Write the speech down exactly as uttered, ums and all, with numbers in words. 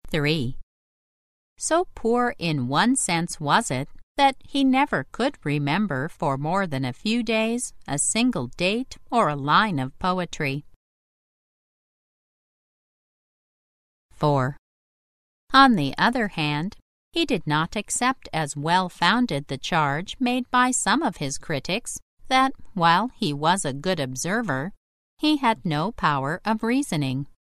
three. So poor in one sense was it that he never could remember for more than a few days a single date or a line of poetry. four. On the other hand, he did not accept as well-founded the charge made by some of his critics that, while he was a good observer, he had no power of reasoning.